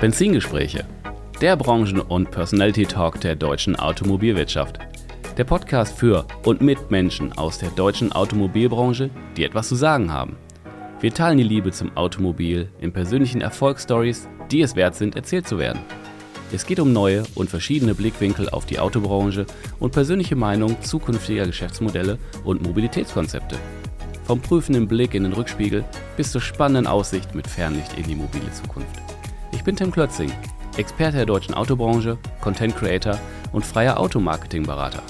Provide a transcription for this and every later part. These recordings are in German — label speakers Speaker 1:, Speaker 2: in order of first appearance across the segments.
Speaker 1: Benzingespräche, der Branchen- und Personality-Talk der deutschen Automobilwirtschaft. Der Podcast für und mit Menschen aus der deutschen Automobilbranche, die etwas zu sagen haben. Wir teilen die Liebe zum Automobil in persönlichen Erfolgsstories, die es wert sind, erzählt zu werden. Es geht um neue und verschiedene Blickwinkel auf die Autobranche und persönliche Meinung zukünftiger Geschäftsmodelle und Mobilitätskonzepte. Vom prüfenden Blick in den Rückspiegel bis zur spannenden Aussicht mit Fernlicht in die mobile Zukunft. Ich bin Tim Klötzing, Experte der deutschen Autobranche, Content Creator und freier Automarketing-Berater.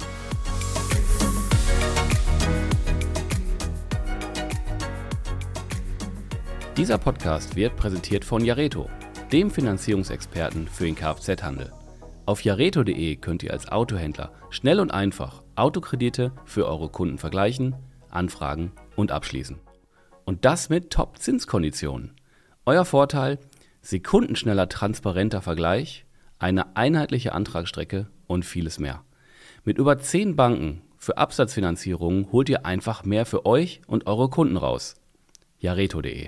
Speaker 1: Dieser Podcast wird präsentiert von Jareto, dem Finanzierungsexperten für den Kfz-Handel. Auf jareto.de könnt ihr als Autohändler schnell und einfach Autokredite für eure Kunden vergleichen, anfragen und abschließen. Und das mit Top-Zinskonditionen. Euer Vorteil: sekundenschneller, transparenter Vergleich, eine einheitliche Antragsstrecke und vieles mehr. Mit über 10 Banken für Absatzfinanzierungen holt ihr einfach mehr für euch und eure Kunden raus. Jareto.de.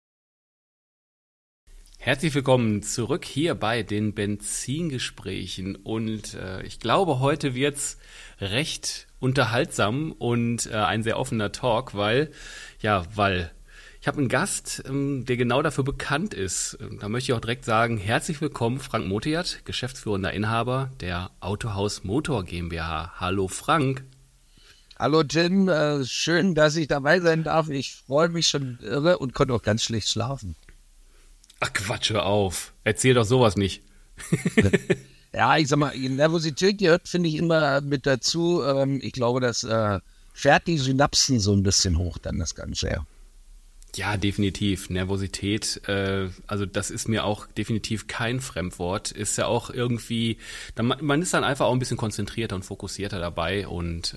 Speaker 1: Herzlich willkommen zurück hier bei den Benzingesprächen und ich glaube, heute wird's recht unterhaltsam und ein sehr offener Talk, weil ich habe einen Gast, der genau dafür bekannt ist. Da möchte ich auch direkt sagen, herzlich willkommen Frank Motejat, geschäftsführender Inhaber der Autohaus Motor GmbH. Hallo Frank.
Speaker 2: Hallo Tim, schön, dass ich dabei sein darf. Ich freue mich schon irre und konnte auch ganz schlecht schlafen.
Speaker 1: Ach Quatsch, hör auf. Erzähl doch sowas nicht.
Speaker 2: Ja, ich sag mal, Nervosität gehört, finde ich, immer mit dazu. Ich glaube, das fährt die Synapsen so ein bisschen hoch, dann das Ganze, ja.
Speaker 1: Ja, definitiv. Nervosität, also das ist mir auch definitiv kein Fremdwort. Ist ja auch irgendwie, man ist dann einfach auch ein bisschen konzentrierter und fokussierter dabei und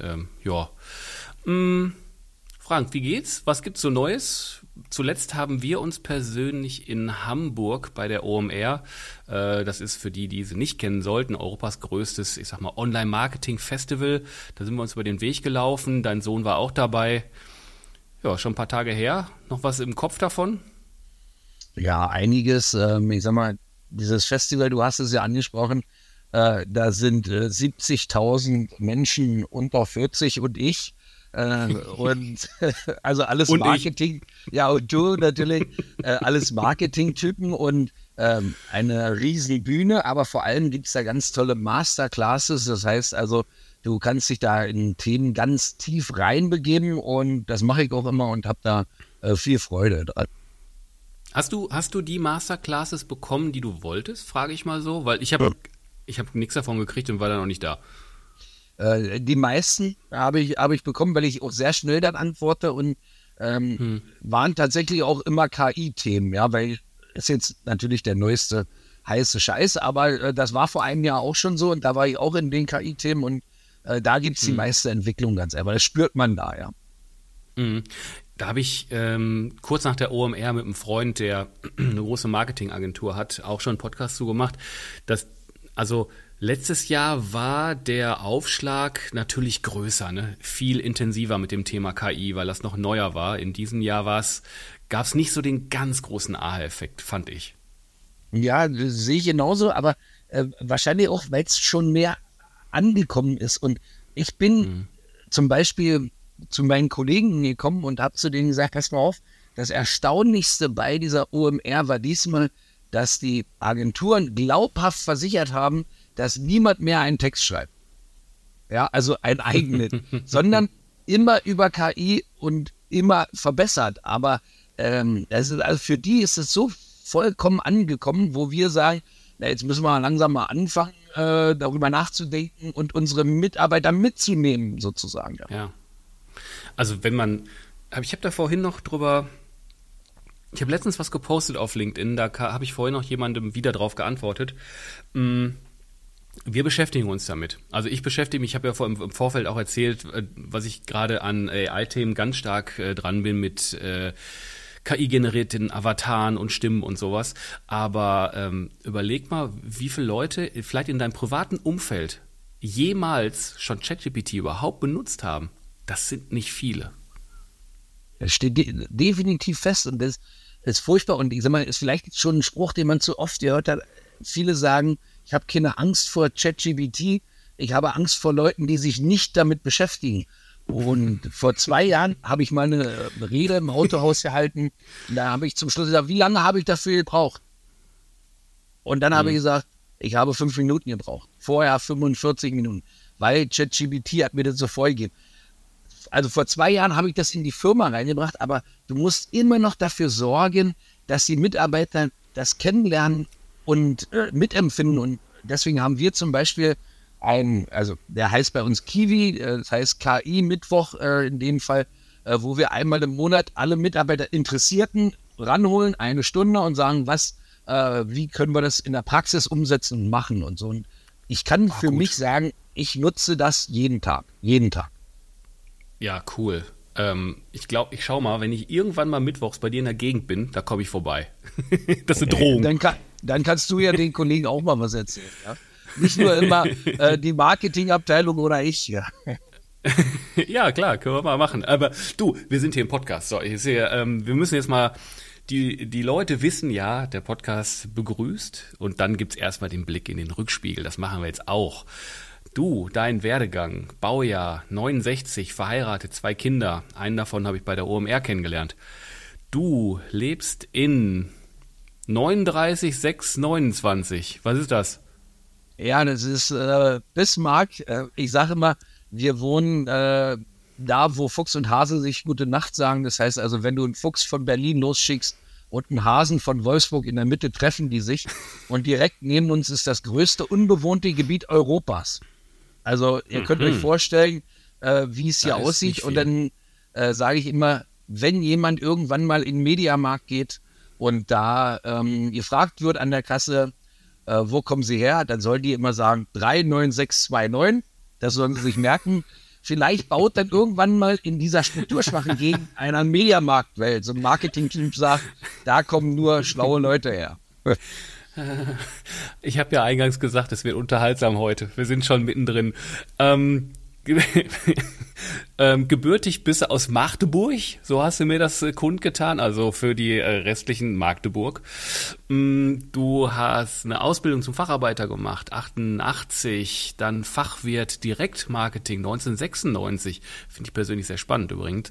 Speaker 1: Frank, wie geht's? Was gibt's so Neues? Zuletzt haben wir uns persönlich in Hamburg bei der OMR, das ist für die sie nicht kennen sollten, Europas größtes, ich sag mal, Online-Marketing-Festival. Da sind wir uns über den Weg gelaufen. Dein Sohn war auch dabei. Ja, schon ein paar Tage her. Noch was im Kopf davon?
Speaker 2: Ja, einiges. Ich sag mal, dieses Festival, du hast es ja angesprochen, da sind 70.000 Menschen unter 40 und ich. Und also alles und Marketing, ich. Ja, und du natürlich, alles Marketing-Typen und eine riesige Bühne, aber vor allem gibt es da ganz tolle Masterclasses. Das heißt also, du kannst dich da in Themen ganz tief reinbegeben und das mache ich auch immer und habe da viel Freude dran.
Speaker 1: Hast du die Masterclasses bekommen, die du wolltest, frage ich mal so? Weil ich habe nichts davon gekriegt und war dann noch nicht da.
Speaker 2: Die meisten habe ich bekommen, weil ich auch sehr schnell dann antworte und waren tatsächlich auch immer KI-Themen, ja, weil ist jetzt natürlich der neueste heiße Scheiß, aber das war vor einem Jahr auch schon so und da war ich auch in den KI-Themen und da gibt es die meiste Entwicklung ganz einfach. Das spürt man da, ja.
Speaker 1: Da habe ich kurz nach der OMR mit einem Freund, der eine große Marketingagentur hat, auch schon einen Podcast zugemacht. Letztes Jahr war der Aufschlag natürlich größer, ne? Viel intensiver mit dem Thema KI, weil das noch neuer war. In diesem Jahr gab es nicht so den ganz großen Aha-Effekt, fand ich.
Speaker 2: Ja, sehe ich genauso, aber wahrscheinlich auch, weil es schon mehr angekommen ist. Und ich bin zum Beispiel zu meinen Kollegen gekommen und habe zu denen gesagt, pass mal auf, das Erstaunlichste bei dieser OMR war diesmal, dass die Agenturen glaubhaft versichert haben, dass niemand mehr einen Text schreibt. Ja, also einen eigenen, sondern immer über KI und immer verbessert. Aber also für die ist es so vollkommen angekommen, wo wir sagen, jetzt müssen wir langsam mal anfangen, darüber nachzudenken und unsere Mitarbeiter mitzunehmen, sozusagen.
Speaker 1: Ja. Also ich habe da vorhin noch drüber, ich habe letztens was gepostet auf LinkedIn, da habe ich vorhin noch jemandem wieder drauf geantwortet. Wir beschäftigen uns damit. Also ich beschäftige mich, ich habe ja im Vorfeld auch erzählt, was ich gerade an AI-Themen ganz stark dran bin mit KI-generierten Avataren und Stimmen und sowas. Aber überleg mal, wie viele Leute vielleicht in deinem privaten Umfeld jemals schon ChatGPT überhaupt benutzt haben. Das sind nicht viele.
Speaker 2: Das steht definitiv fest und das ist furchtbar. Und ich sag mal, ist vielleicht schon ein Spruch, den man zu oft gehört hat. Viele sagen, ich habe keine Angst vor ChatGPT, ich habe Angst vor Leuten, die sich nicht damit beschäftigen. Und vor 2 Jahren habe ich mal eine Rede im Autohaus gehalten. Da habe ich zum Schluss gesagt, wie lange habe ich dafür gebraucht? Und dann habe ich gesagt, ich habe 5 Minuten gebraucht. Vorher 45 Minuten, weil ChatGPT hat mir das so vorgegeben. Also vor 2 Jahren habe ich das in die Firma reingebracht, aber du musst immer noch dafür sorgen, dass die Mitarbeiter das kennenlernen und mitempfinden. Und deswegen haben wir zum Beispiel also der heißt bei uns Kiwi, das heißt KI-Mittwoch in dem Fall, wo wir einmal im Monat alle Mitarbeiter Interessierten ranholen, 1 Stunde und sagen, wie können wir das in der Praxis umsetzen und machen und so. Und ich kann für mich sagen, ich nutze das jeden Tag.
Speaker 1: Ja, cool. Ich glaube, ich schau mal, wenn ich irgendwann mal mittwochs bei dir in der Gegend bin, da komme ich vorbei. Das ist eine Drohung.
Speaker 2: Dann kannst du ja den Kollegen auch mal was erzählen. Ja? Nicht nur immer die Marketingabteilung oder ich. Ja.
Speaker 1: Ja, klar, können wir mal machen. Aber du, wir sind hier im Podcast. So, ich sehe, wir müssen jetzt mal, die Leute wissen ja, der Podcast begrüßt und dann gibt's erstmal den Blick in den Rückspiegel. Das machen wir jetzt auch. Du, dein Werdegang, Baujahr 69, verheiratet, 2 Kinder. Einen davon habe ich bei der OMR kennengelernt. Du lebst in 39,629. Was ist das?
Speaker 2: Ja, das ist Bismarck. Ich sage immer, wir wohnen da, wo Fuchs und Hase sich gute Nacht sagen. Das heißt also, wenn du einen Fuchs von Berlin losschickst und einen Hasen von Wolfsburg, in der Mitte treffen die sich. Und direkt neben uns ist das größte unbewohnte Gebiet Europas. Also ihr könnt euch vorstellen, wie es hier aussieht. Und dann sage ich immer, wenn jemand irgendwann mal in den Mediamarkt geht und da gefragt wird an der Kasse, wo kommen Sie her, dann sollen die immer sagen 39629. Das sollen sie sich merken. Vielleicht baut dann irgendwann mal in dieser strukturschwachen Gegend einer Mediamarkt, weil so ein Marketing-Team sagt, da kommen nur schlaue Leute her.
Speaker 1: Ich habe ja eingangs gesagt, es wird unterhaltsam heute. Wir sind schon mittendrin. Gebürtig bist du aus Magdeburg, so hast du mir das kundgetan, also für die restlichen Magdeburg. Du hast eine Ausbildung zum Facharbeiter gemacht, 88, dann Fachwirt Direktmarketing 1996, finde ich persönlich sehr spannend übrigens.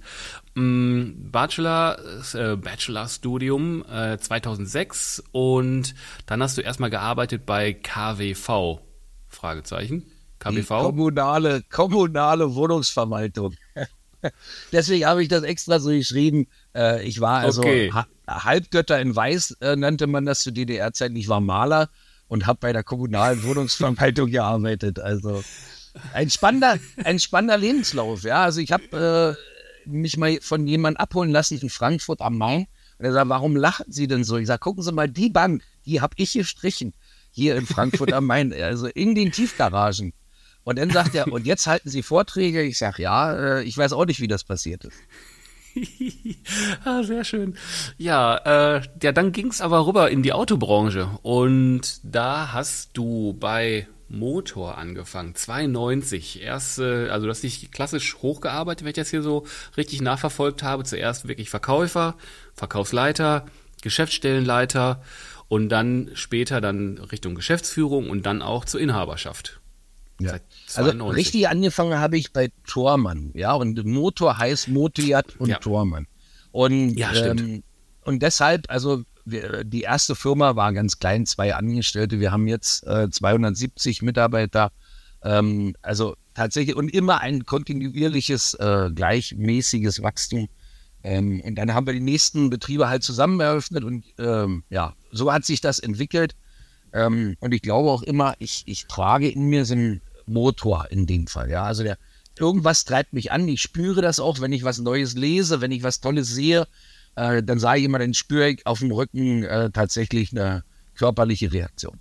Speaker 1: Bachelorstudium 2006 und dann hast du erstmal gearbeitet bei KWV, Fragezeichen. KBV?
Speaker 2: Die kommunale Wohnungsverwaltung. Deswegen habe ich das extra so geschrieben. Ich war also Halbgötter in Weiß, nannte man das zu DDR-Zeiten. Ich war Maler und habe bei der kommunalen Wohnungsverwaltung gearbeitet. Also ein spannender Lebenslauf. Ja, also ich habe mich mal von jemandem abholen lassen in Frankfurt am Main. Und er sagt, warum lachen Sie denn so? Ich sage, gucken Sie mal, die Bank, die habe ich gestrichen. Hier in Frankfurt am Main, also in den Tiefgaragen. Und dann sagt er, und jetzt halten Sie Vorträge? Ich sage, ja, ich weiß auch nicht, wie das passiert ist.
Speaker 1: Sehr schön. Ja, dann ging es aber rüber in die Autobranche. Und da hast du bei Motor angefangen, 92. Also du hast dich klassisch hochgearbeitet, wenn ich das hier so richtig nachverfolgt habe. Zuerst wirklich Verkäufer, Verkaufsleiter, Geschäftsstellenleiter und dann später dann Richtung Geschäftsführung und dann auch zur Inhaberschaft.
Speaker 2: Ja. Also richtig angefangen habe ich bei Thormann, ja, und Motor heißt Motiat und Thormann. Und,
Speaker 1: ja, stimmt.
Speaker 2: Und deshalb, also die erste Firma war ganz klein, 2 Angestellte, wir haben jetzt 270 Mitarbeiter, also tatsächlich und immer ein kontinuierliches, gleichmäßiges Wachstum. Und dann haben wir die nächsten Betriebe halt zusammen eröffnet und so hat sich das entwickelt. Und ich glaube auch immer, ich trage in mir so einen Motor in dem Fall. Ja, also irgendwas treibt mich an. Ich spüre das auch, wenn ich was Neues lese, wenn ich was Tolles sehe, dann sage ich immer, dann spüre ich auf dem Rücken tatsächlich eine körperliche Reaktion.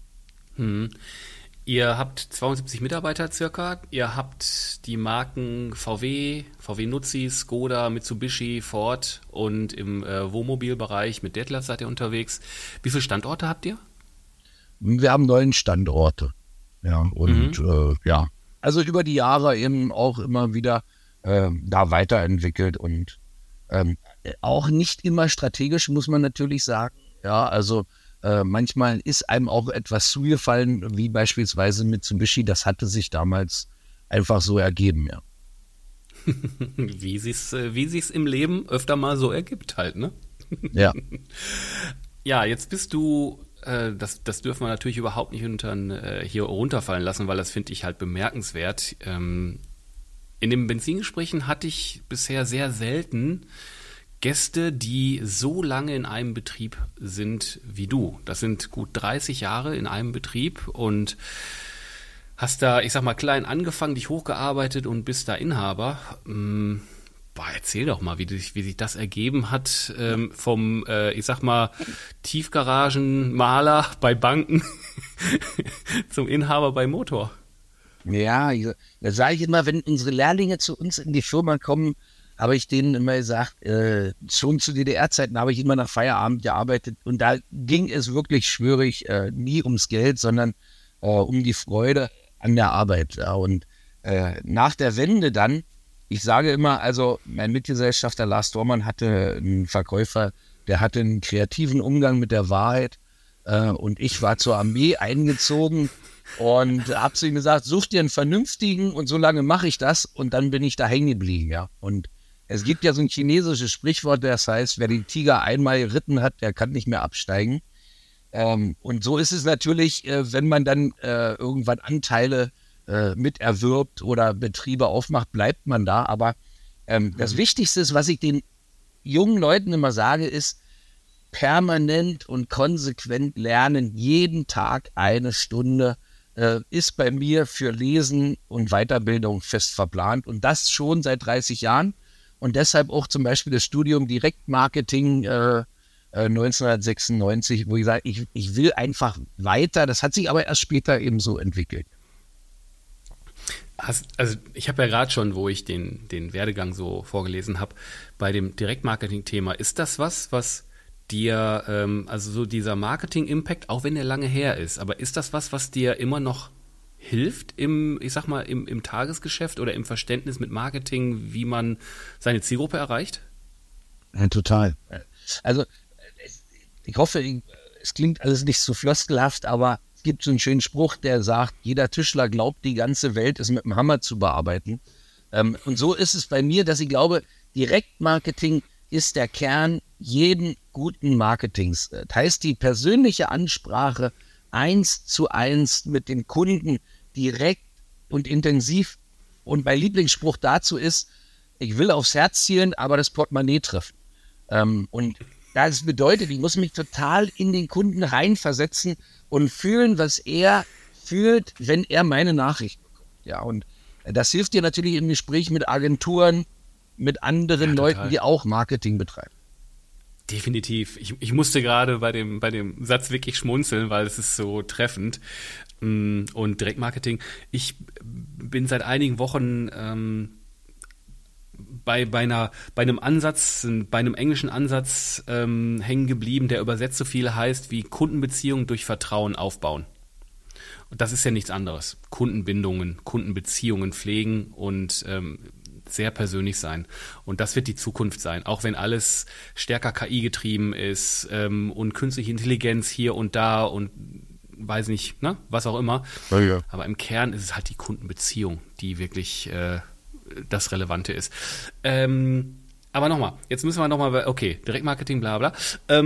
Speaker 1: Ihr habt 72 Mitarbeiter circa. Ihr habt die Marken VW Nuzzi, Skoda, Mitsubishi, Ford und im Wohnmobilbereich mit Detlef seid ihr unterwegs. Wie viele Standorte habt ihr?
Speaker 2: Wir haben 9 Standorte. Ja, und also über die Jahre eben auch immer wieder da weiterentwickelt und Auch nicht immer strategisch, muss man natürlich sagen. Ja, also manchmal ist einem auch etwas zugefallen, wie beispielsweise Mitsubishi. Das hatte sich damals einfach so ergeben, ja.
Speaker 1: Wie sich's im Leben öfter mal so ergibt halt, ne?
Speaker 2: Ja.
Speaker 1: Ja, jetzt bist du, das dürfen wir natürlich überhaupt nicht hier runterfallen lassen, weil das finde ich halt bemerkenswert. In den Benzingesprächen hatte ich bisher sehr selten Gäste, die so lange in einem Betrieb sind wie du. Das sind gut 30 Jahre in einem Betrieb und hast da, ich sag mal, klein angefangen, dich hochgearbeitet und bist da Inhaber. Erzähl doch mal, wie sich das ergeben hat, vom, ich sag mal, Tiefgaragenmaler bei Banken zum Inhaber bei Motor.
Speaker 2: Ja, da sage ich immer, wenn unsere Lehrlinge zu uns in die Firma kommen, habe ich denen immer gesagt, schon zu DDR-Zeiten habe ich immer nach Feierabend gearbeitet und da ging es wirklich, schwöre ich, nie ums Geld, sondern um die Freude an der Arbeit. Ja. Und nach der Wende dann, ich sage immer, also mein Mitgesellschafter Lars Dormann hatte einen Verkäufer, der hatte einen kreativen Umgang mit der Wahrheit und ich war zur Armee eingezogen und habe zu ihm gesagt, such dir einen vernünftigen und so lange mache ich das und dann bin ich da hängen geblieben. Ja. Und es gibt ja so ein chinesisches Sprichwort, das heißt, wer den Tiger einmal geritten hat, der kann nicht mehr absteigen. Und so ist es natürlich, wenn man dann irgendwann Anteile miterwirbt oder Betriebe aufmacht, bleibt man da. Aber das Wichtigste ist, was ich den jungen Leuten immer sage, ist permanent und konsequent lernen. Jeden Tag eine Stunde ist bei mir für Lesen und Weiterbildung fest verplant. Und das schon seit 30 Jahren. Und deshalb auch zum Beispiel das Studium Direktmarketing 1996, wo ich sage, ich will einfach weiter. Das hat sich aber erst später eben so entwickelt.
Speaker 1: Also ich habe ja gerade schon, wo ich den Werdegang so vorgelesen habe, bei dem Direktmarketing-Thema, ist das was dir, also so dieser Marketing-Impact, auch wenn der lange her ist, aber ist das was dir immer noch hilft im Tagesgeschäft oder im Verständnis mit Marketing, wie man seine Zielgruppe erreicht?
Speaker 2: Ja, total. Also ich hoffe, es klingt alles nicht so floskelhaft, aber es gibt so einen schönen Spruch, der sagt, jeder Tischler glaubt, die ganze Welt ist mit dem Hammer zu bearbeiten. Und so ist es bei mir, dass ich glaube, Direktmarketing ist der Kern jeden guten Marketings. Das heißt, die persönliche Ansprache 1:1 mit den Kunden direkt und intensiv. Und mein Lieblingsspruch dazu ist, ich will aufs Herz zielen, aber das Portemonnaie trifft. Und das bedeutet, ich muss mich total in den Kunden reinversetzen und fühlen, was er fühlt, wenn er meine Nachricht bekommt. Ja, und das hilft dir natürlich im Gespräch mit Agenturen, mit anderen Leuten, die auch Marketing betreiben.
Speaker 1: Definitiv. Ich musste gerade bei dem Satz wirklich schmunzeln, weil es ist so treffend. Und Direktmarketing. Ich bin seit einigen Wochen bei einem englischen Ansatz hängen geblieben, der übersetzt so viel heißt wie Kundenbeziehungen durch Vertrauen aufbauen. Und das ist ja nichts anderes. Kundenbindungen, Kundenbeziehungen pflegen und sehr persönlich sein. Und das wird die Zukunft sein, auch wenn alles stärker KI getrieben ist und künstliche Intelligenz hier und da und weiß nicht, ne, was auch immer.
Speaker 2: Ja, ja.
Speaker 1: Aber im Kern ist es halt die Kundenbeziehung, die wirklich das Relevante ist. Aber nochmal, jetzt müssen wir nochmal, okay, Direktmarketing, bla bla.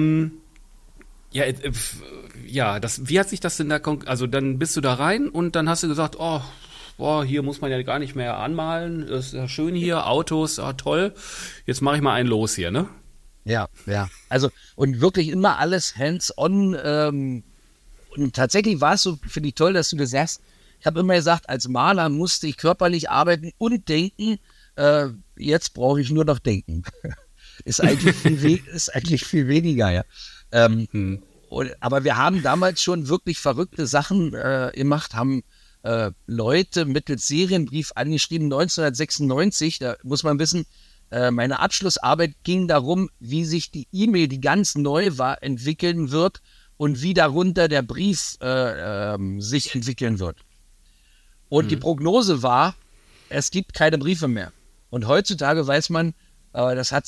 Speaker 1: Wie hat sich das denn da, also dann bist du da rein und dann hast du gesagt, hier muss man ja gar nicht mehr anmalen, ist ja schön hier, Autos, toll, jetzt mache ich mal einen los hier, ne?
Speaker 2: Ja. Also, und wirklich immer alles hands-on. Und tatsächlich war es so, finde ich toll, dass du das sagst. Ich habe immer gesagt, als Maler musste ich körperlich arbeiten und denken. Jetzt brauche ich nur noch denken. Ist eigentlich viel weniger, ja. Aber wir haben damals schon wirklich verrückte Sachen gemacht, haben Leute mittels Serienbrief angeschrieben, 1996, da muss man wissen, meine Abschlussarbeit ging darum, wie sich die E-Mail, die ganz neu war, entwickeln wird und wie darunter der Brief sich entwickeln wird. Und die Prognose war, es gibt keine Briefe mehr. Und heutzutage weiß man, das hat sich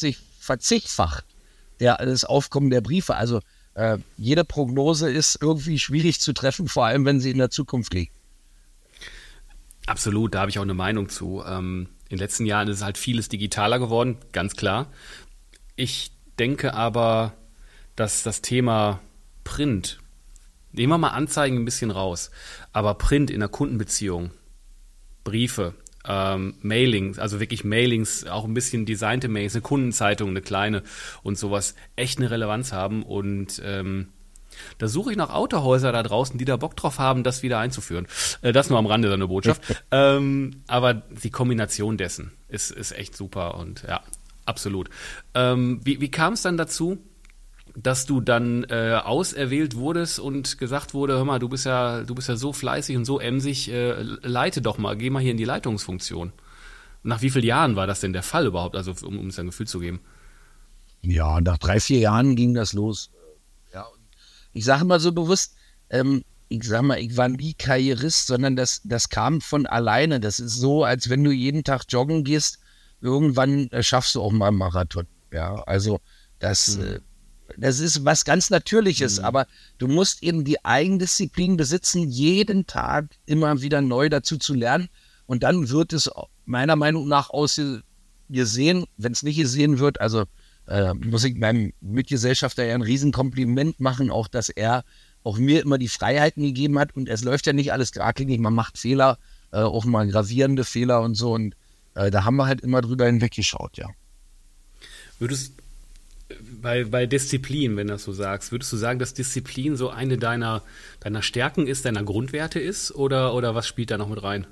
Speaker 2: verzichtfacht, das Aufkommen der Briefe. Also jede Prognose ist irgendwie schwierig zu treffen, vor allem wenn sie in der Zukunft liegt.
Speaker 1: Absolut, da habe ich auch eine Meinung zu. In den letzten Jahren ist halt vieles digitaler geworden, ganz klar. Ich denke aber, dass das Thema Print, nehmen wir mal Anzeigen ein bisschen raus, aber Print in der Kundenbeziehung, Briefe, Mailings, also wirklich Mailings, auch ein bisschen designte Mails, eine Kundenzeitung, eine kleine und sowas, echt eine Relevanz haben. Und da suche ich nach Autohäuser da draußen, die da Bock drauf haben, das wieder einzuführen. Das nur am Rande seine Botschaft. Aber die Kombination dessen ist echt super und ja, absolut. Wie kam es dann dazu, dass du dann auserwählt wurdest und gesagt wurde, hör mal, du bist ja so fleißig und so emsig, leite doch mal, geh mal hier in die Leitungsfunktion. Nach wie vielen Jahren war das denn der Fall überhaupt, also um uns ein Gefühl zu geben?
Speaker 2: Ja, nach 3-4 Jahren ging das los. Ja, und ich sage mal so bewusst, ich war nie Karrierist, sondern das kam von alleine. Das ist so, als wenn du jeden Tag joggen gehst, irgendwann schaffst du auch mal einen Marathon. Ja, also das ist was ganz Natürliches, aber du musst eben die Eigendisziplin besitzen, jeden Tag immer wieder neu dazu zu lernen. Und dann wird es meiner Meinung nach gesehen, wenn es nicht gesehen wird, also muss ich meinem Mitgesellschafter ja ein Riesenkompliment machen, auch dass er auch mir immer die Freiheiten gegeben hat. Und es läuft ja nicht alles geradlinig, man macht Fehler, auch mal gravierende Fehler und so. Und da haben wir halt immer drüber hinweggeschaut, ja.
Speaker 1: Würdest bei Disziplin, wenn du das so sagst, würdest du sagen, dass Disziplin so eine deiner Stärken ist, deiner Grundwerte ist? Oder was spielt da noch mit rein?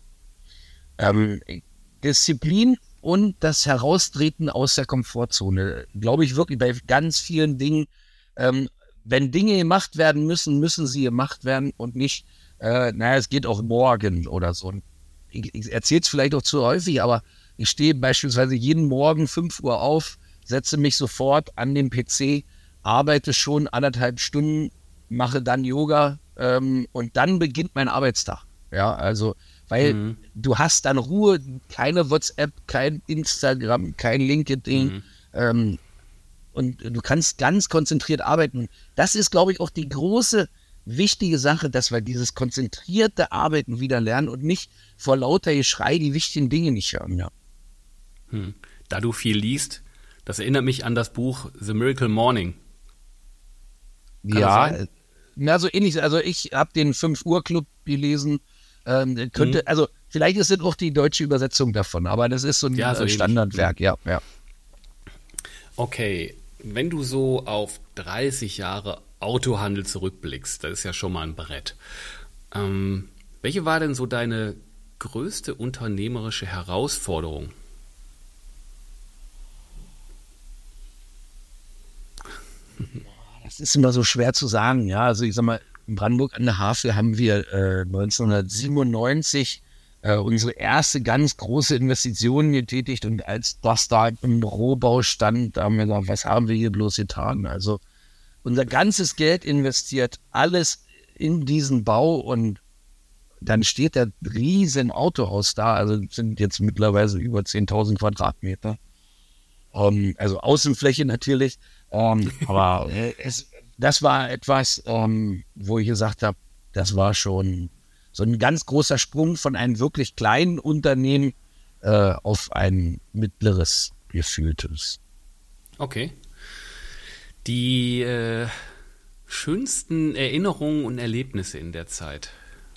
Speaker 2: Disziplin und das Heraustreten aus der Komfortzone. Glaube ich wirklich bei ganz vielen Dingen, wenn Dinge gemacht werden müssen, müssen sie gemacht werden und nicht, es geht auch morgen oder so. Ich erzähle es vielleicht auch zu häufig, aber ich stehe beispielsweise jeden Morgen 5 Uhr auf, setze mich sofort an den PC, arbeite schon 1,5 Stunden, mache dann Yoga und dann beginnt mein Arbeitstag. Ja, also, weil du hast dann Ruhe, keine WhatsApp, kein Instagram, kein LinkedIn und du kannst ganz konzentriert arbeiten. Das ist, glaube ich, auch die große, wichtige Sache, dass wir dieses konzentrierte Arbeiten wieder lernen und nicht vor lauter Geschrei die wichtigen Dinge nicht hören. Ja.
Speaker 1: Da du viel liest, das erinnert mich an das Buch The Miracle Morning.
Speaker 2: Kann so ähnlich. Also ich habe den 5-Uhr-Club gelesen. Also vielleicht ist es auch die deutsche Übersetzung davon, aber das ist so ein Standardwerk, ja.
Speaker 1: Okay, wenn du so auf 30 Jahre Autohandel zurückblickst, das ist ja schon mal ein Brett. Welche war denn so deine größte unternehmerische Herausforderung?
Speaker 2: Das ist immer so schwer zu sagen, ja. Also ich sag mal, in Brandenburg an der Havel haben wir 1997 unsere erste ganz große Investition getätigt und als das da im Rohbau stand, da haben wir gesagt, was haben wir hier bloß getan? Also unser ganzes Geld investiert, alles in diesen Bau und dann steht der riesen Autohaus da, also sind jetzt mittlerweile über 10.000 Quadratmeter. Also Außenfläche natürlich. Aber das war etwas, wo ich gesagt habe, das war schon so ein ganz großer Sprung von einem wirklich kleinen Unternehmen auf ein mittleres, gefühltes.
Speaker 1: Okay. Die schönsten Erinnerungen und Erlebnisse in der Zeit?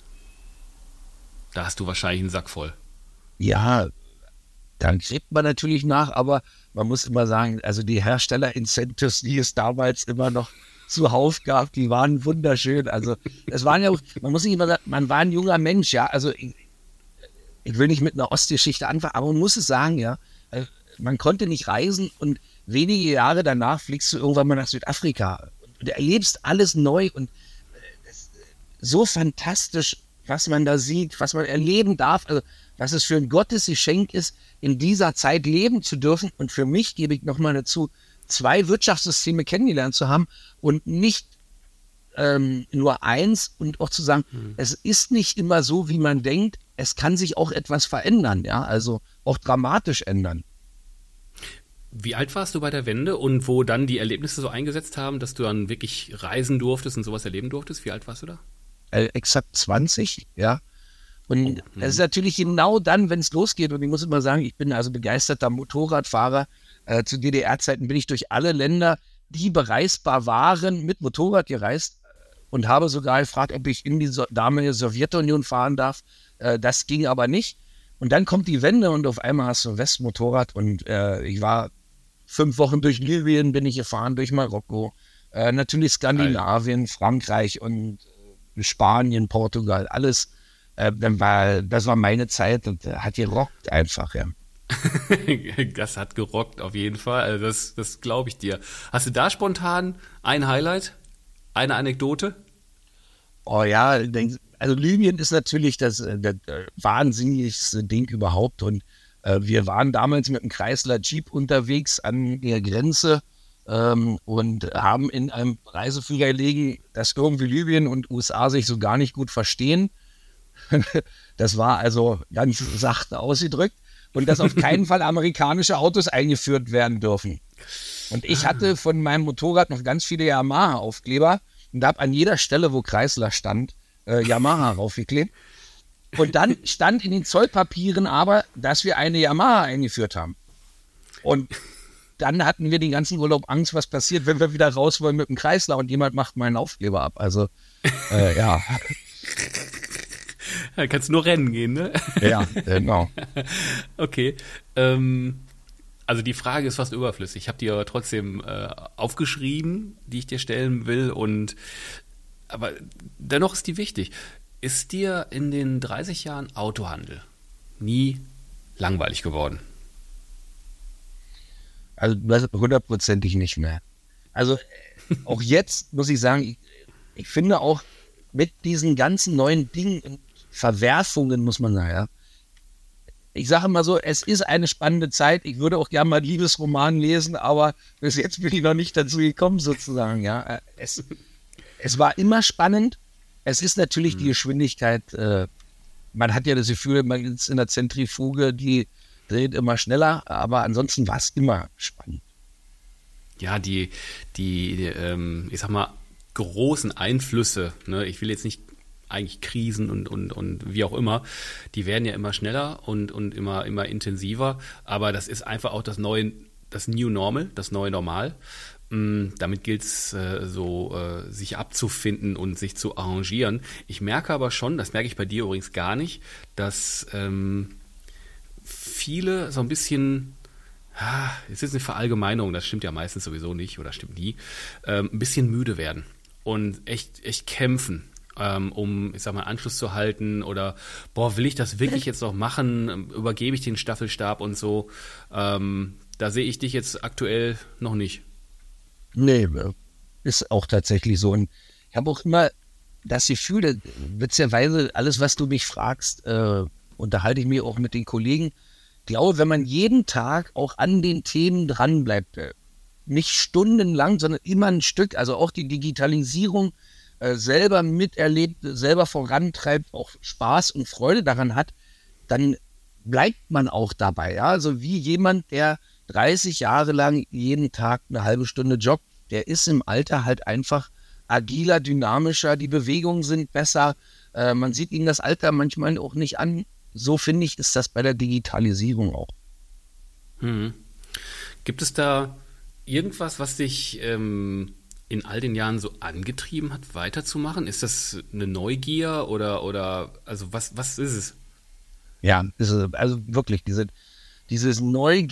Speaker 1: Da hast du wahrscheinlich einen Sack voll.
Speaker 2: Ja, dann gräbt man natürlich nach, aber man muss immer sagen, also die Hersteller-Incentives, die es damals immer noch zuhauf gab, die waren wunderschön. Also es waren ja auch, man muss nicht immer sagen, man war ein junger Mensch, ja. Also ich will nicht mit einer Ostgeschichte anfangen, aber man muss es sagen, ja. Man konnte nicht reisen und wenige Jahre danach fliegst du irgendwann mal nach Südafrika und du erlebst alles neu und so fantastisch, was man da sieht, was man erleben darf, also was es für ein Gottesgeschenk ist, in dieser Zeit leben zu dürfen. Und für mich gebe ich nochmal dazu, 2 Wirtschaftssysteme kennengelernt zu haben und nicht nur eins und auch zu sagen, es ist nicht immer so, wie man denkt, es kann sich auch etwas verändern, ja, also auch dramatisch ändern.
Speaker 1: Wie alt warst du bei der Wende und wo dann die Erlebnisse so eingesetzt haben, dass du dann wirklich reisen durftest und sowas erleben durftest? Wie alt warst du da?
Speaker 2: Exakt 20, ja. Und es ist natürlich genau dann, wenn es losgeht. Und ich muss immer sagen, ich bin also begeisterter Motorradfahrer. Zu DDR-Zeiten bin ich durch alle Länder, die bereisbar waren, mit Motorrad gereist und habe sogar gefragt, ob ich in die damalige Sowjetunion fahren darf. Das ging aber nicht. Und dann kommt die Wende und auf einmal hast du ein Westmotorrad. Und ich war 5 Wochen durch Libyen, bin ich gefahren, durch Marokko, natürlich Skandinavien, Frankreich und Spanien, Portugal, alles. Das war meine Zeit und hat gerockt einfach, ja.
Speaker 1: Das hat gerockt auf jeden Fall, also das glaube ich dir. Hast du da spontan ein Highlight, eine Anekdote?
Speaker 2: Oh ja, also Libyen ist natürlich das wahnsinnigste Ding überhaupt und wir waren damals mit einem Chrysler Jeep unterwegs an der Grenze und haben in einem Reiseführer gelegen, dass irgendwie Libyen und USA sich so gar nicht gut verstehen. Das war also ganz sachte ausgedrückt und dass auf keinen Fall amerikanische Autos eingeführt werden dürfen. Und ich hatte von meinem Motorrad noch ganz viele Yamaha-Aufkleber und habe an jeder Stelle, wo Chrysler stand, Yamaha raufgeklebt. Und dann stand in den Zollpapieren aber, dass wir eine Yamaha eingeführt haben. Und dann hatten wir den ganzen Urlaub Angst, was passiert, wenn wir wieder raus wollen mit dem Chrysler und jemand macht meinen Aufkleber ab. Also, ja.
Speaker 1: Da kannst du nur rennen gehen, ne?
Speaker 2: Ja, genau.
Speaker 1: Okay. Also die Frage ist fast überflüssig. Ich habe die aber trotzdem aufgeschrieben, die ich dir stellen will. Aber dennoch ist die wichtig. Ist dir in den 30 Jahren Autohandel nie langweilig geworden?
Speaker 2: Also 100%ig nicht mehr. Also auch jetzt muss ich sagen, ich finde auch mit diesen ganzen neuen Dingen und Verwerfungen, muss man sagen, ja. Ich sage mal so, es ist eine spannende Zeit. Ich würde auch gerne mal Liebesroman lesen, aber bis jetzt bin ich noch nicht dazu gekommen, sozusagen, ja. Es war immer spannend. Es ist natürlich die Geschwindigkeit, man hat ja das Gefühl, man ist in der Zentrifuge, die dreht immer schneller, aber ansonsten war es immer spannend.
Speaker 1: Ja, die ich sag mal, großen Einflüsse, ne? Ich will jetzt nicht eigentlich Krisen und wie auch immer, die werden ja immer schneller und immer intensiver, aber das ist einfach auch das New Normal, das neue Normal. Damit gilt es sich abzufinden und sich zu arrangieren. Ich merke aber schon, das merke ich bei dir übrigens gar nicht, dass viele so ein bisschen, es ist eine Verallgemeinerung, das stimmt ja meistens sowieso nicht oder stimmt nie, ein bisschen müde werden und echt kämpfen, um, ich sag mal, Anschluss zu halten oder, will ich das wirklich jetzt noch machen, übergebe ich den Staffelstab und so. Da sehe ich dich jetzt aktuell noch nicht.
Speaker 2: Nee, ist auch tatsächlich so. Und ich habe auch immer das Gefühl, witzigerweise, alles, was du mich fragst, unterhalte ich mich auch mit den Kollegen. Ich glaube, wenn man jeden Tag auch an den Themen dranbleibt, nicht stundenlang, sondern immer ein Stück, also auch die Digitalisierung selber miterlebt, selber vorantreibt, auch Spaß und Freude daran hat, dann bleibt man auch dabei. Ja? Also wie jemand, der 30 Jahre lang jeden Tag eine halbe Stunde joggt, der ist im Alter halt einfach agiler, dynamischer, die Bewegungen sind besser, man sieht ihnen das Alter manchmal auch nicht an. So finde ich, ist das bei der Digitalisierung auch.
Speaker 1: Gibt es da irgendwas, was dich in all den Jahren so angetrieben hat, weiterzumachen? Ist das eine Neugier oder also was ist es?
Speaker 2: Ja, also wirklich, dieses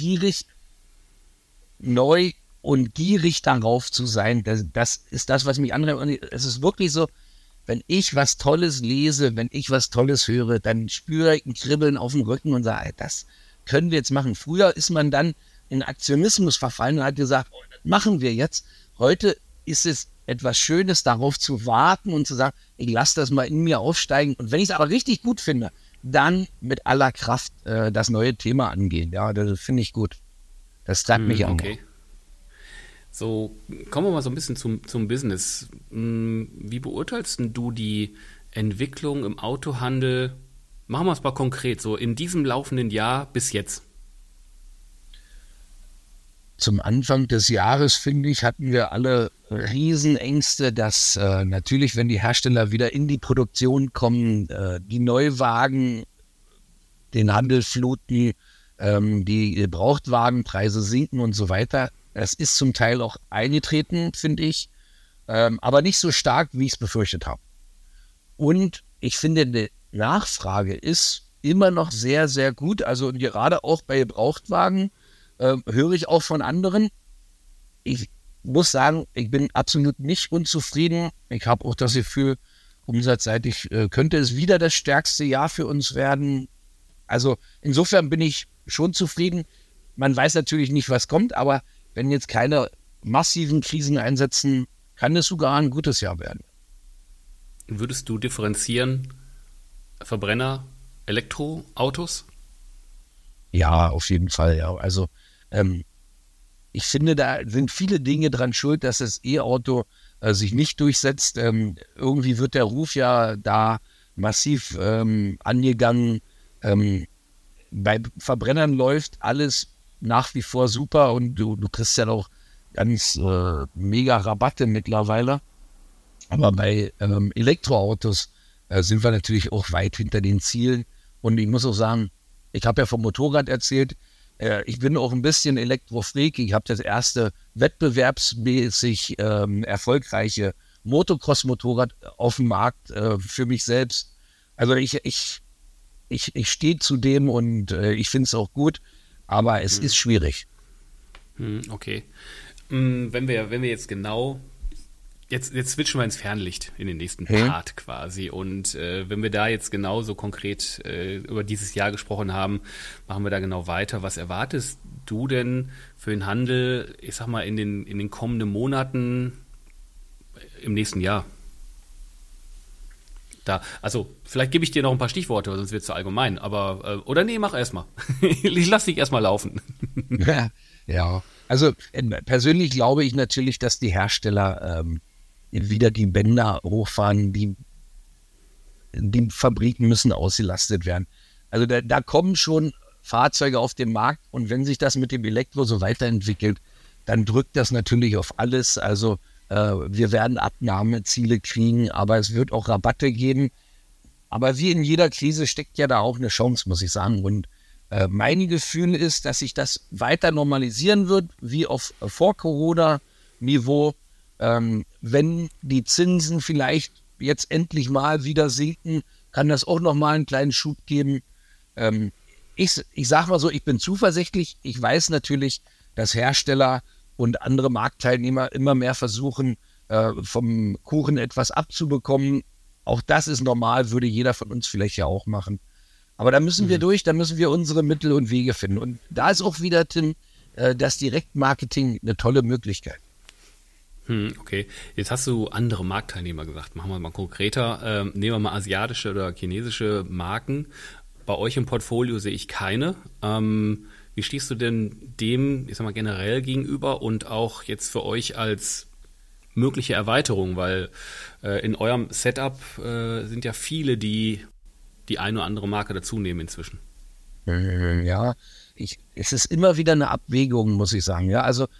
Speaker 2: neu und gierig darauf zu sein, das ist das, was mich antreibt. Es ist wirklich so, wenn ich was Tolles lese, wenn ich was Tolles höre, dann spüre ich ein Kribbeln auf dem Rücken und sage, das können wir jetzt machen. Früher ist man dann in Aktionismus verfallen und hat gesagt, das machen wir jetzt. Heute ist es etwas Schönes, darauf zu warten und zu sagen, ich lasse das mal in mir aufsteigen. Und wenn ich es aber richtig gut finde, dann mit aller Kraft das neue Thema angehen. Ja, das finde ich gut. Das treibt mich an.
Speaker 1: Okay. So, kommen wir mal so ein bisschen zum Business. Wie beurteilst du die Entwicklung im Autohandel? Machen wir es mal konkret, so in diesem laufenden Jahr bis jetzt.
Speaker 2: zum Anfang des Jahres, finde ich, hatten wir alle Riesenängste, dass natürlich, wenn die Hersteller wieder in die Produktion kommen, die Neuwagen den Handel fluten, die Gebrauchtwagenpreise sinken und so weiter. Das ist zum Teil auch eingetreten, finde ich, aber nicht so stark, wie ich es befürchtet habe. Und ich finde, die Nachfrage ist immer noch sehr, sehr gut. Also gerade auch bei Gebrauchtwagen höre ich auch von anderen. Ich muss sagen, ich bin absolut nicht unzufrieden. Ich habe auch das Gefühl, umsatzseitig könnte es wieder das stärkste Jahr für uns werden. Also insofern bin ich schon zufrieden. Man weiß natürlich nicht, was kommt, aber wenn jetzt keine massiven Krisen einsetzen, kann es sogar ein gutes Jahr werden.
Speaker 1: Würdest du differenzieren Verbrenner, Elektroautos?
Speaker 2: Ja, auf jeden Fall, ja. Also ich finde, da sind viele Dinge dran schuld, dass das E-Auto sich nicht durchsetzt. Irgendwie wird der Ruf ja da massiv angegangen. Bei Verbrennern läuft alles nach wie vor super und du kriegst ja auch ganz mega Rabatte mittlerweile. Aber bei Elektroautos sind wir natürlich auch weit hinter den Zielen. Und ich muss auch sagen, ich habe ja vom Motorrad erzählt, ich bin auch ein bisschen Elektrofreak. Ich habe das erste wettbewerbsmäßig erfolgreiche Motocross-Motorrad auf dem Markt für mich selbst. Also ich stehe zu dem und ich finde es auch gut, aber es ist schwierig.
Speaker 1: Okay. Wenn wir jetzt genau, jetzt switchen wir ins Fernlicht in den nächsten Part quasi und wenn wir da jetzt genau so konkret über dieses Jahr gesprochen haben, machen wir da genau weiter. Was erwartest du denn für den Handel, ich sag mal, in den kommenden Monaten im nächsten Jahr? Also vielleicht gebe ich dir noch ein paar Stichworte, sonst wird es zu allgemein. Aber, oder nee, mach erstmal. Ich lass dich erstmal laufen.
Speaker 2: Ja, also persönlich glaube ich natürlich, dass die Hersteller wieder die Bänder hochfahren, die Fabriken müssen ausgelastet werden. Also da kommen schon Fahrzeuge auf den Markt und wenn sich das mit dem Elektro so weiterentwickelt, dann drückt das natürlich auf alles. Also wir werden Abnahmeziele kriegen, aber es wird auch Rabatte geben. Aber wie in jeder Krise steckt ja da auch eine Chance, muss ich sagen. Und mein Gefühl ist, dass sich das weiter normalisieren wird, wie auf Vor-Corona-Niveau. Wenn die Zinsen vielleicht jetzt endlich mal wieder sinken, kann das auch nochmal einen kleinen Schub geben. Ich sage mal so, ich bin zuversichtlich. Ich weiß natürlich, dass Hersteller und andere Marktteilnehmer immer mehr versuchen, vom Kuchen etwas abzubekommen. Auch das ist normal, würde jeder von uns vielleicht ja auch machen. Aber da müssen wir durch, da müssen wir unsere Mittel und Wege finden. Und da ist auch wieder, Tim, das Direktmarketing eine tolle Möglichkeit.
Speaker 1: Okay, jetzt hast du andere Marktteilnehmer gesagt. Machen wir mal konkreter. Nehmen wir mal asiatische oder chinesische Marken. Bei euch im Portfolio sehe ich keine. Wie stehst du denn dem, ich sag mal, generell gegenüber und auch jetzt für euch als mögliche Erweiterung? Weil in eurem Setup sind ja viele, die eine oder andere Marke dazu nehmen inzwischen.
Speaker 2: Ja, es ist immer wieder eine Abwägung, muss ich sagen. Ja, also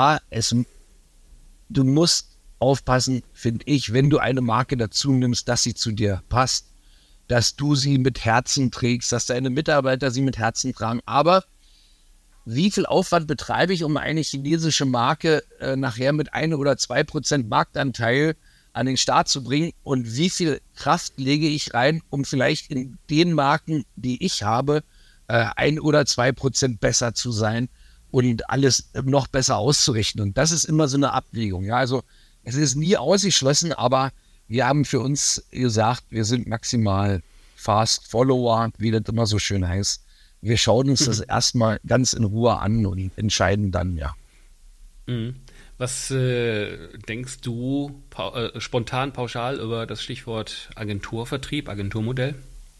Speaker 2: du musst aufpassen, finde ich, wenn du eine Marke dazu nimmst, dass sie zu dir passt, dass du sie mit Herzen trägst, dass deine Mitarbeiter sie mit Herzen tragen. Aber wie viel Aufwand betreibe ich, um eine chinesische Marke nachher mit 1 oder 2% Marktanteil an den Start zu bringen? Und wie viel Kraft lege ich rein, um vielleicht in den Marken, die ich habe, 1 oder 2% besser zu sein und alles noch besser auszurichten? Und das ist immer so eine Abwägung. Ja, also es ist nie ausgeschlossen, aber wir haben für uns gesagt, wir sind maximal Fast Follower, wie das immer so schön heißt. Wir schauen uns das erstmal ganz in Ruhe an und entscheiden dann, ja.
Speaker 1: Was denkst du spontan, pauschal über das Stichwort Agenturvertrieb, Agenturmodell?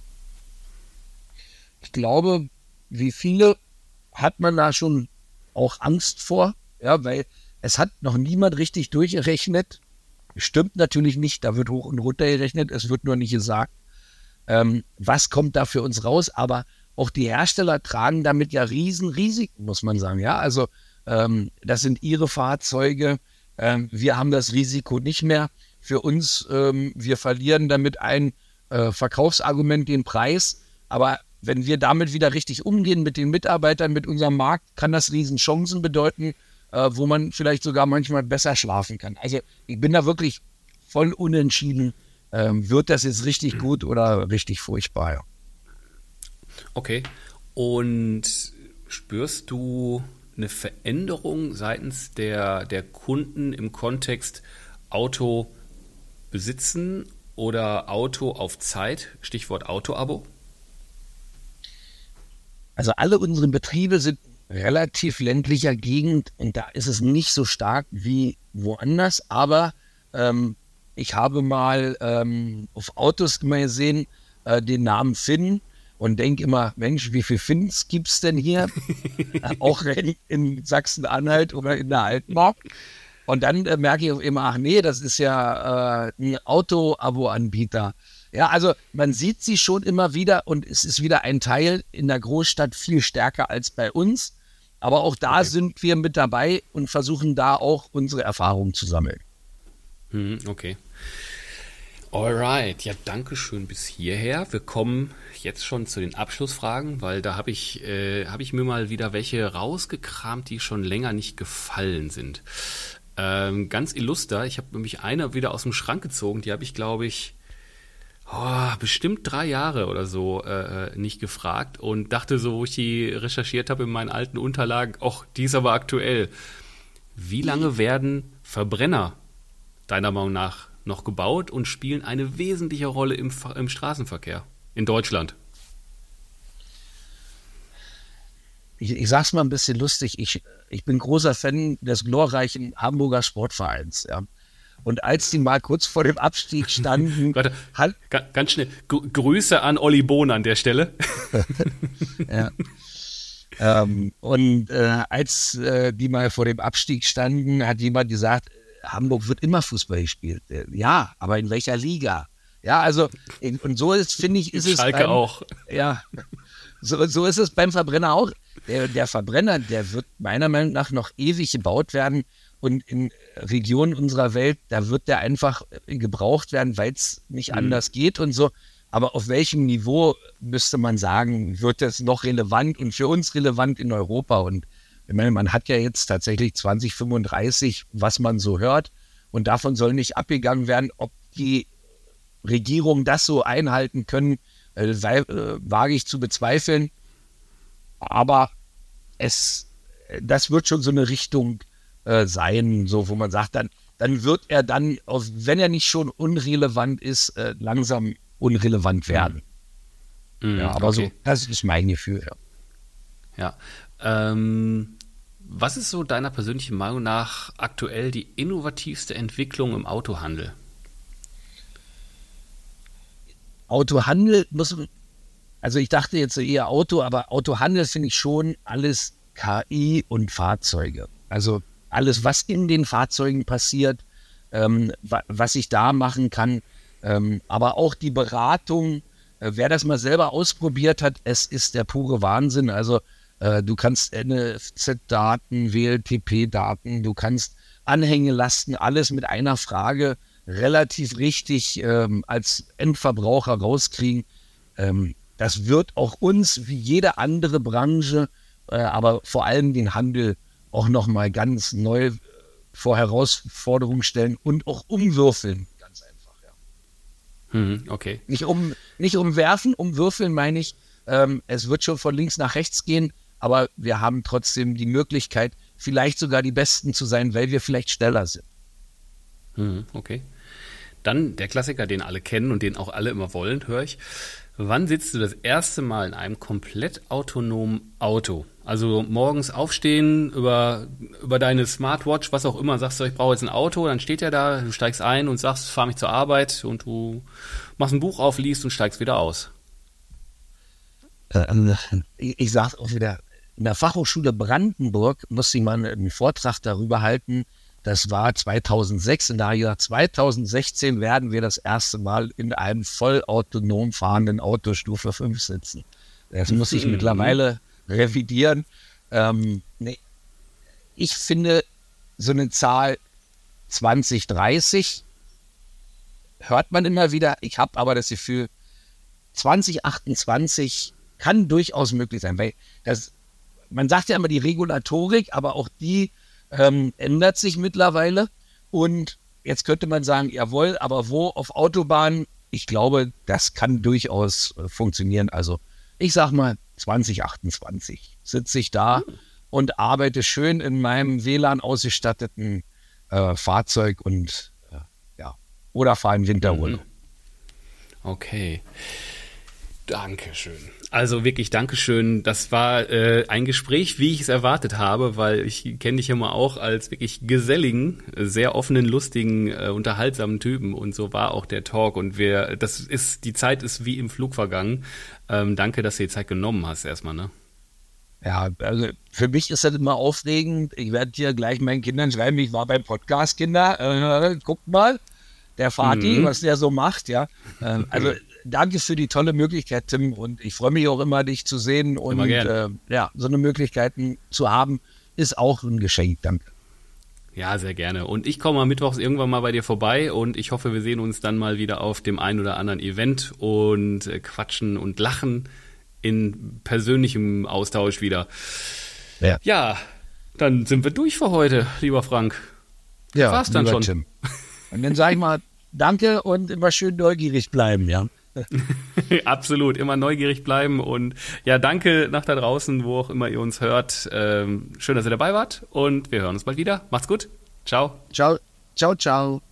Speaker 2: Ich glaube, wie viele hat man da schon auch Angst vor, ja, weil es hat noch niemand richtig durchgerechnet. Stimmt natürlich nicht, da wird hoch und runter gerechnet, es wird nur nicht gesagt, was kommt da für uns raus, aber auch die Hersteller tragen damit ja Riesenrisiken, muss man sagen. Ja, also das sind ihre Fahrzeuge, wir haben das Risiko nicht mehr. Für uns, wir verlieren damit ein Verkaufsargument, den Preis, aber wenn wir damit wieder richtig umgehen mit den Mitarbeitern, mit unserem Markt, kann das Riesenchancen bedeuten, wo man vielleicht sogar manchmal besser schlafen kann. Also ich bin da wirklich voll unentschieden, wird das jetzt richtig gut oder richtig furchtbar. Ja.
Speaker 1: Okay, und spürst du eine Veränderung seitens der Kunden im Kontext Auto besitzen oder Auto auf Zeit, Stichwort Auto-Abo?
Speaker 2: Also alle unsere Betriebe sind relativ ländlicher Gegend und da ist es nicht so stark wie woanders, aber ich habe mal auf Autos immer gesehen, den Namen Finn und denke immer, Mensch, wie viele Finns gibt es denn hier? Auch in Sachsen-Anhalt oder in der Altmark. Und dann merke ich immer, ach nee, das ist ja ein Auto-Abo-Anbieter. Ja, also man sieht sie schon immer wieder und es ist wieder ein Teil in der Großstadt viel stärker als bei uns. Aber auch da sind wir mit dabei und versuchen da auch unsere Erfahrungen zu sammeln.
Speaker 1: Okay. Alright, ja, danke schön bis hierher. Wir kommen jetzt schon zu den Abschlussfragen, weil da habe ich mir mal wieder welche rausgekramt, die schon länger nicht gefallen sind. Ganz illuster, ich habe nämlich eine wieder aus dem Schrank gezogen, die habe ich, glaube ich, bestimmt 3 Jahre oder so nicht gefragt und dachte so, wo ich die recherchiert habe in meinen alten Unterlagen, die ist aber aktuell. Wie lange werden Verbrenner deiner Meinung nach noch gebaut und spielen eine wesentliche Rolle im Straßenverkehr in Deutschland?
Speaker 2: Ich sage es mal ein bisschen lustig, ich bin großer Fan des glorreichen Hamburger Sportvereins. Ja. Und als die mal kurz vor dem Abstieg standen...
Speaker 1: Warte, ganz schnell, Grüße an Olli Bohn an der Stelle.
Speaker 2: Ja. Als die mal vor dem Abstieg standen, hat jemand gesagt, Hamburg wird immer Fußball gespielt. Ja, aber in welcher Liga? Ja, also, und so ist, finde ich, ist es
Speaker 1: Schalke auch.
Speaker 2: Ja, so ist es beim Verbrenner auch. Der Verbrenner, der wird meiner Meinung nach noch ewig gebaut werden und in Regionen unserer Welt, da wird der einfach gebraucht werden, weil es nicht anders geht und so. Aber auf welchem Niveau, müsste man sagen, wird das noch relevant und für uns relevant in Europa? Und ich meine, man hat ja jetzt tatsächlich 2035, was man so hört. Und davon soll nicht abgegangen werden, ob die Regierungen das so einhalten können, wage ich zu bezweifeln. Aber das wird schon so eine Richtung sein, so wo man sagt, dann wird er dann, wenn er nicht schon unrelevant ist, langsam unrelevant werden. Ja, aber okay. So, das ist mein Gefühl.
Speaker 1: Ja. Was ist so deiner persönlichen Meinung nach aktuell die innovativste Entwicklung im Autohandel?
Speaker 2: Autohandel also ich dachte jetzt eher Auto, aber Autohandel finde ich schon alles KI und Fahrzeuge. Also alles, was in den Fahrzeugen passiert, was ich da machen kann, aber auch die Beratung, wer das mal selber ausprobiert hat, es ist der pure Wahnsinn. Also du kannst NFC-Daten, WLTP-Daten, du kannst Anhängelasten, alles mit einer Frage relativ richtig als Endverbraucher rauskriegen. Das wird auch uns, wie jede andere Branche, aber vor allem den Handel auch nochmal ganz neu vor Herausforderungen stellen und auch umwürfeln. Ganz einfach, ja.
Speaker 1: Okay.
Speaker 2: Nicht umwerfen, umwürfeln meine ich, es wird schon von links nach rechts gehen, aber wir haben trotzdem die Möglichkeit, vielleicht sogar die Besten zu sein, weil wir vielleicht schneller sind.
Speaker 1: Okay. Dann der Klassiker, den alle kennen und den auch alle immer wollen, höre ich. Wann sitzt du das erste Mal in einem komplett autonomen Auto? Also morgens aufstehen, über deine Smartwatch, was auch immer, sagst du, ich brauche jetzt ein Auto, dann steht er da, du steigst ein und sagst, fahr mich zur Arbeit und du machst ein Buch auf, liest und steigst wieder aus.
Speaker 2: Ich sage es auch wieder, in der Fachhochschule Brandenburg musste ich mal einen Vortrag darüber halten. Das war 2006 und da habe ich gesagt, 2016 werden wir das erste Mal in einem vollautonom fahrenden Auto Stufe 5 sitzen. Das muss ich mittlerweile revidieren. ich finde, so eine Zahl 20, 30 hört man immer wieder. Ich habe aber das Gefühl, 2028 kann durchaus möglich sein, weil man sagt ja immer die Regulatorik, aber auch die ändert sich mittlerweile. Und jetzt könnte man sagen, jawohl, aber wo auf Autobahnen? Ich glaube, das kann durchaus funktionieren. Also ich sag mal, 2028 sitze ich da und arbeite schön in meinem WLAN ausgestatteten Fahrzeug und oder fahre in Winterurlaub.
Speaker 1: Okay. Dankeschön. Also wirklich Dankeschön. Das war ein Gespräch, wie ich es erwartet habe, weil ich kenne dich immer auch als wirklich geselligen, sehr offenen, lustigen, unterhaltsamen Typen und so war auch der Talk und die Zeit ist wie im Flug vergangen. Danke, dass du die Zeit genommen hast erstmal, ne?
Speaker 2: Ja, also für mich ist das immer aufregend. Ich werde hier gleich meinen Kindern schreiben, ich war beim Podcast, Kinder, guckt mal, der Vati, was der so macht, ja. Also danke für die tolle Möglichkeit, Tim, und ich freue mich auch immer, dich zu sehen und so eine Möglichkeiten zu haben, ist auch ein Geschenk, danke.
Speaker 1: Ja, sehr gerne. Und ich komme am Mittwochs irgendwann mal bei dir vorbei und ich hoffe, wir sehen uns dann mal wieder auf dem ein oder anderen Event und quatschen und lachen in persönlichem Austausch wieder. Ja, dann sind wir durch für heute, lieber Frank.
Speaker 2: Ja,
Speaker 1: war's dann schon.
Speaker 2: Tim. Und dann sage ich mal, danke und immer schön neugierig bleiben, ja.
Speaker 1: Absolut, immer neugierig bleiben und ja, danke nach da draußen, wo auch immer ihr uns hört. Schön, dass ihr dabei wart und wir hören uns bald wieder. Macht's gut. Ciao.
Speaker 2: Ciao, ciao, ciao.